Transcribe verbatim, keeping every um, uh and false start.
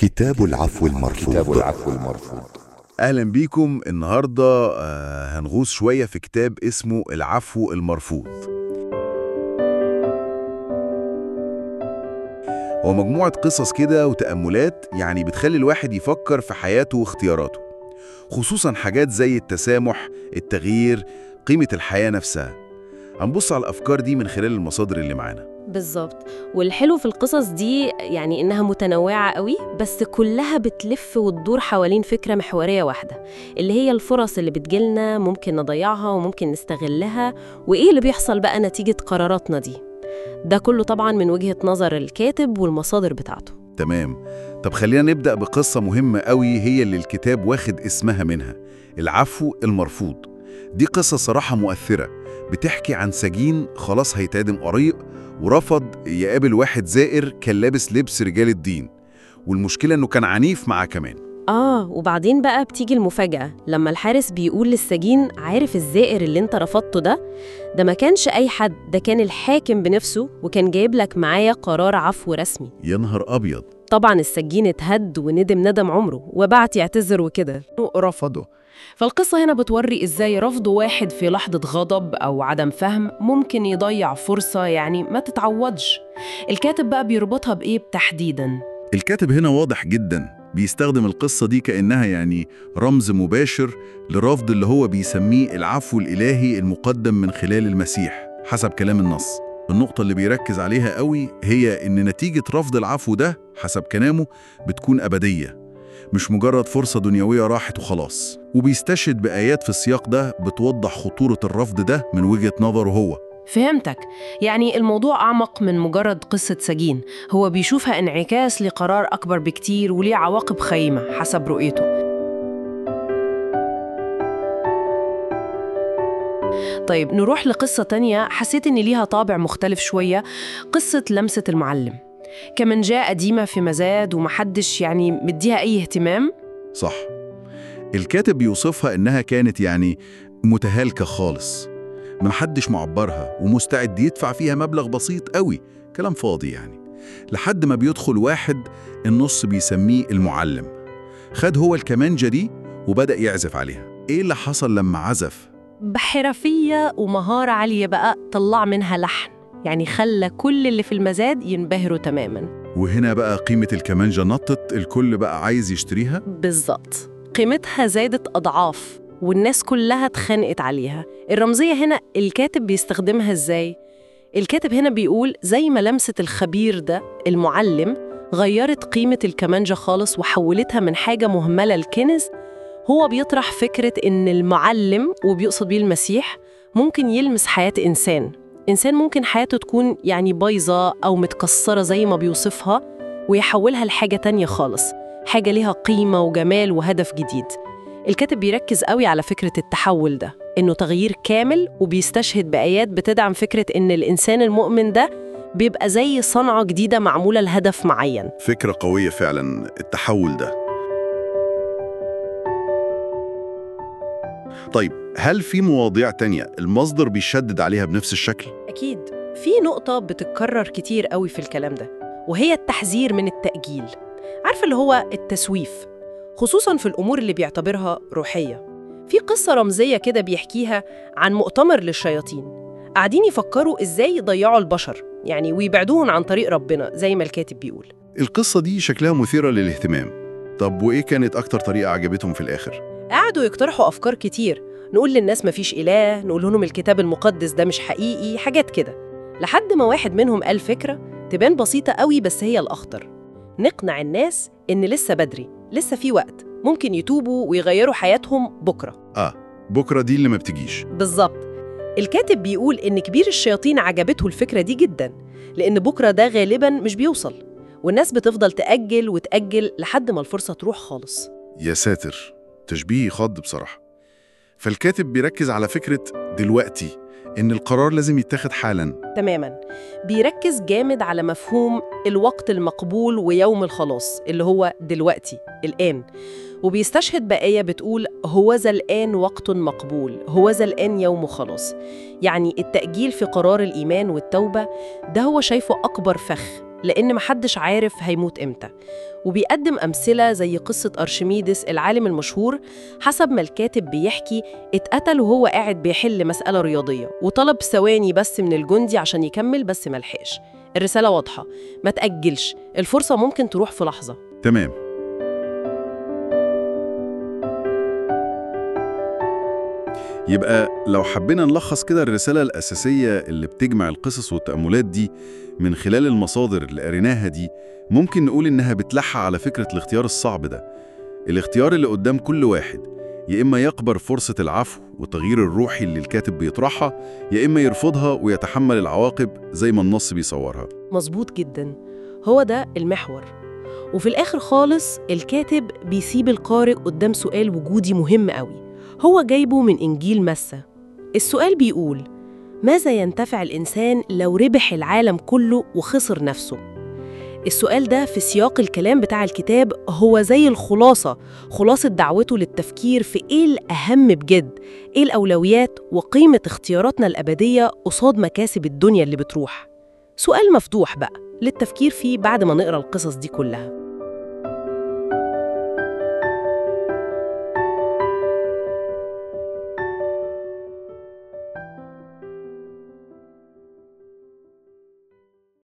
كتاب العفو المرفوض. كتاب العفو المرفوض. أهلا بيكم. النهاردة آه، هنغوص شوية في كتاب اسمه العفو المرفوض. هو مجموعة قصص كده وتأملات يعني بتخلي الواحد يفكر في حياته واختياراته، خصوصا حاجات زي التسامح، التغيير، قيمة الحياة نفسها. هنبص على الأفكار دي من خلال المصادر اللي معانا. بالظبط. والحلو في القصص دي يعني إنها متنوعة قوي، بس كلها بتلف وتدور حوالين فكرة محورية واحدة، اللي هي الفرص اللي بتجيلنا ممكن نضيعها وممكن نستغلها، وإيه اللي بيحصل بقى نتيجة قراراتنا دي. ده كله طبعا من وجهة نظر الكاتب والمصادر بتاعته. تمام. طب خلينا نبدأ بقصة مهمة قوي، هي اللي الكتاب واخد اسمها منها، العفو المرفوض. دي قصة صراحة مؤثرة، بتحكي عن سجين خلاص هيتعدم قريب، ورفض يقابل واحد زائر كان لابس لبس رجال الدين، والمشكلة إنه كان عنيف معاه كمان. آه وبعدين بقى بتيجي المفاجأة لما الحارس بيقول للسجين: عارف الزائر اللي انت رفضته ده؟ ده ما كانش أي حد، ده كان الحاكم بنفسه، وكان جايب لك معايا قرار عفو رسمي. يا نهار أبيض! طبعا السجين اتهد وندم ندم عمره وبعت يعتذر وكده. رفضه. فالقصة هنا بتوري إزاي رفض واحد في لحظة غضب أو عدم فهم ممكن يضيع فرصة يعني ما تتعوضش. الكاتب بقى بيربطها بإيه تحديداً؟ الكاتب هنا واضح جدا، بيستخدم القصة دي كأنها يعني رمز مباشر لرفض اللي هو بيسميه العفو الإلهي المقدم من خلال المسيح حسب كلام النص. النقطة اللي بيركز عليها قوي هي إن نتيجة رفض العفو ده حسب كلامه بتكون أبدية، مش مجرد فرصة دنيوية راحت وخلاص. وبيستشهد بآيات في السياق ده بتوضح خطورة الرفض ده من وجهة نظره هو. فهمتك. يعني الموضوع أعمق من مجرد قصة سجين، هو بيشوفها انعكاس لقرار أكبر بكتير وليه عواقب خيمة حسب رؤيته. طيب نروح لقصة تانية حسيت إن ليها طابع مختلف شوية، قصة لمسة المعلم. كمنجاة قديمة في مزاد ومحدش يعني مديها أي اهتمام. صح. الكاتب بيوصفها إنها كانت يعني متهالكة خالص، محدش معبرها ومستعد يدفع فيها مبلغ بسيط قوي، كلام فاضي يعني. لحد ما بيدخل واحد النص بيسميه المعلم، خد هو الكمانجة دي وبدأ يعزف عليها. إيه اللي حصل لما عزف؟ بحرفية ومهارة عالية بقى طلع منها لحن، يعني خلى كل اللي في المزاد ينبهروا تماماً. وهنا بقى قيمة الكمانجة نطت، الكل بقى عايز يشتريها. بالظبط، قيمتها زادت أضعاف والناس كلها اتخانقت عليها. الرمزية هنا الكاتب بيستخدمها إزاي؟ الكاتب هنا بيقول زي ما لمسة الخبير ده المعلم غيرت قيمة الكمانجة خالص وحولتها من حاجة مهملة لكنز، هو بيطرح فكرة إن المعلم، وبيقصد بيه المسيح، ممكن يلمس حياة إنسان إنسان ممكن حياته تكون يعني بايظة أو متكسرة زي ما بيوصفها، ويحولها لحاجة تانية خالص، حاجة ليها قيمة وجمال وهدف جديد. الكاتب بيركز قوي على فكرة التحول ده، إنه تغيير كامل، وبيستشهد بآيات بتدعم فكرة إن الإنسان المؤمن ده بيبقى زي صنعة جديدة معمولة لهدف معين. فكرة قوية فعلا التحول ده. طيب هل في مواضيع تانية المصدر بيشدد عليها بنفس الشكل؟ أكيد في نقطة بتتكرر كتير قوي في الكلام ده، وهي التحذير من التأجيل. عارفة اللي هو التسويف، خصوصاً في الأمور اللي بيعتبرها روحية. في قصة رمزية كده بيحكيها عن مؤتمر للشياطين قاعدين يفكروا إزاي يضيعوا البشر يعني ويبعدوهم عن طريق ربنا زي ما الكاتب بيقول. القصة دي شكلها مثيرة للاهتمام. طب وإيه كانت أكتر طريقة عجبتهم في الآخر؟ قعدوا يقترحوا أفكار كتير، نقول للناس مفيش إله، نقول لهم الكتاب المقدس ده مش حقيقي، حاجات كده، لحد ما واحد منهم قال فكرة تبان بسيطة قوي بس هي الأخطر: نقنع الناس إن لسه بدري، لسه في وقت، ممكن يتوبوا ويغيروا حياتهم بكرة. آه بكرة دي اللي ما بتجيش. بالظبط. الكاتب بيقول إن كبير الشياطين عجبته الفكرة دي جداً، لأن بكرة ده غالباً مش بيوصل، والناس بتفضل تأجل وتأجل لحد ما الفرصة تروح خالص. يا ساتر، تشبيه خض بصراحة. فالكاتب بيركز على فكرة دلوقتي، إن القرار لازم يتاخد حالاً. تماماً. بيركز جامد على مفهوم الوقت المقبول ويوم الخلاص اللي هو دلوقتي، الآن، وبيستشهد بآية بتقول: هوذا الآن وقت مقبول، هوذا الآن يوم خلاص. يعني التأجيل في قرار الإيمان والتوبة ده هو شايفه أكبر فخ، لأن محدش عارف هيموت إمتى. وبيقدم أمثلة زي قصة أرشميدس العالم المشهور، حسب ما الكاتب بيحكي اتقتل وهو قاعد بيحل مسألة رياضية، وطلب ثواني بس من الجندي عشان يكمل بس ملحقش. الرسالة واضحة، ما تأجلش، الفرصة ممكن تروح في لحظة. تمام. يبقى لو حبينا نلخص كده الرسالة الأساسية اللي بتجمع القصص والتأملات دي من خلال المصادر اللي قريناها دي، ممكن نقول إنها بتلح على فكرة الاختيار الصعب ده، الاختيار اللي قدام كل واحد، يا إما يقبل فرصة العفو والتغيير الروحي اللي الكاتب بيطرحها، يا إما يرفضها ويتحمل العواقب زي ما النص بيصورها. مظبوط جدا، هو ده المحور. وفي الآخر خالص الكاتب بيسيب القارئ قدام سؤال وجودي مهم قوي، هو جايبه من إنجيل متى. السؤال بيقول: ماذا ينتفع الإنسان لو ربح العالم كله وخسر نفسه؟ السؤال ده في سياق الكلام بتاع الكتاب هو زي الخلاصة، خلاصة دعوته للتفكير في إيه الأهم بجد، إيه الأولويات وقيمة اختياراتنا الأبدية قصاد مكاسب الدنيا اللي بتروح. سؤال مفتوح بقى للتفكير فيه بعد ما نقرأ القصص دي كلها.